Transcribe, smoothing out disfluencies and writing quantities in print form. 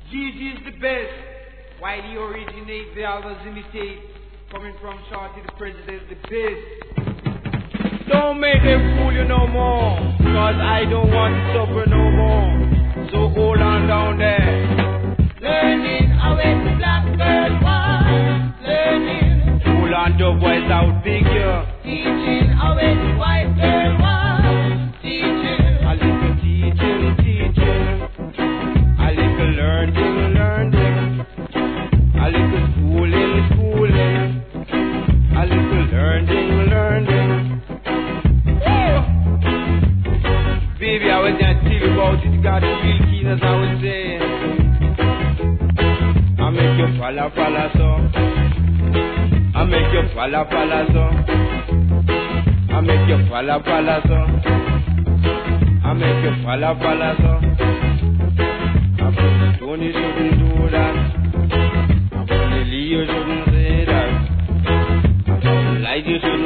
Gigi's the best. Why he originate, the others imitate. Coming from Shorty the president, the best. Don't make them fool you no more, cause I don't want to suffer no more. So hold on down there. Learning how a black girl was. Learning. Hold on, the boys out bigger. Teaching how a white girl was. Teaching. A little teaching. A little learning. A little schooling. A little learning. Oh. Baby, I was gonna tell you about it. You got to feel keen as I was saying. I make you falla so. I make you falla so. I make you falla so. I make you falla so. I put Tony shouldn't do that. I put Leo shouldn't say that. I put like you should.